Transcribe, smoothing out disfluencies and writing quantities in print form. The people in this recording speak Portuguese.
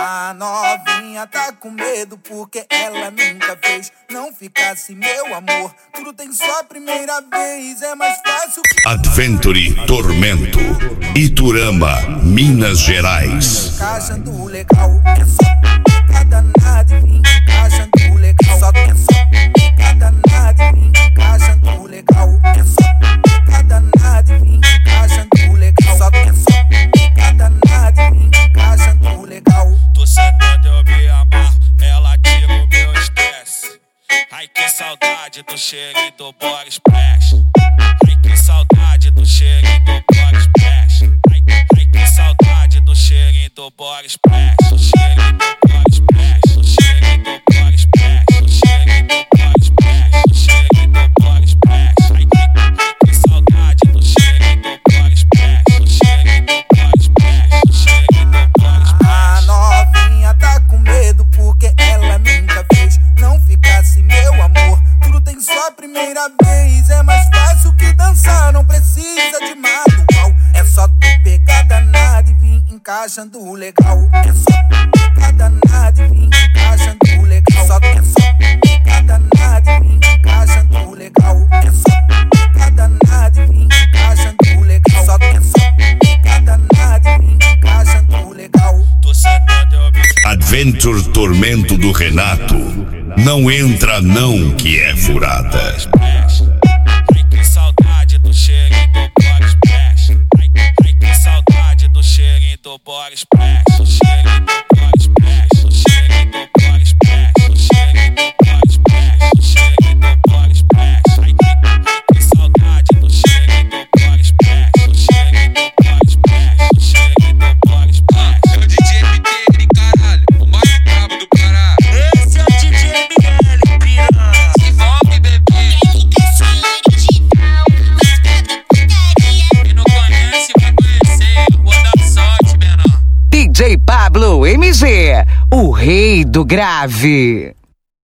A novinha tá com medo porque ela nunca fez. Não ficasse meu amor, tudo tem só a primeira vez. É mais fácil que... Adventure Tormento, Iturama, Minas Gerais. Encaixando legal, é só pica danada e vim encaixando legal. Só pica danada e vim encaixando legal. É só pica danada e vim encaixando legal. Só pica danada e vim encaixando legal. Tô sentado, eu me amarro, ela tira o meu estresse. Ai que saudade do cheirinho do Boris Splash. Ai que saudade do cheirinho do Boris Splash. Ai que saudade do cheirinho do Boris Splash. O cheirinho do Boris Splash. O cheirinho do Boris Splash. O cheirinho do Boris Splash. O cheirinho do Boris Splash. Ai que saudade do cheirinho do Boris Splash. O cheirinho do Boris Splash. O cheirinho do Boris Splash. A novinha tá com medo porque ela nunca fez. Não ficasse meu amor, tudo tem só a primeira vez. É mais fácil que dançar, não precisa de manual. É só tu pegar danada e vir encaixando legal. É só pegar danada e vir encaixando legal. Só pegar danada e vir encaixando legal. É só pegar danada e vir encaixando legal. Só pegar danada e vir encaixando legal. Tô sentado, eu me Adventure Tormento do Renato. Não entra não que é furada. Splash. Ai que saudade do cheirinho do Boris Splash. Ai que saudade do cheirinho do Boris Splash. O cheirinho do Boris Splash. O cheirinho do Boris Splash. O cheirinho do Boris Splash. O cheirinho do Boris Splash. Ai que saudade do cheirinho do Boris Splash. O cheirinho do Boris Splash. O cheirinho do Boris Splash. É o DJ ML, caralho, o mais brabo do Pará. Esse é o DJ ML, piranha. Se envolve, bebê. Quem não conhece, vai conhecer. Vou dar sorte, menor. DJ Pablo MG, o rei do grave.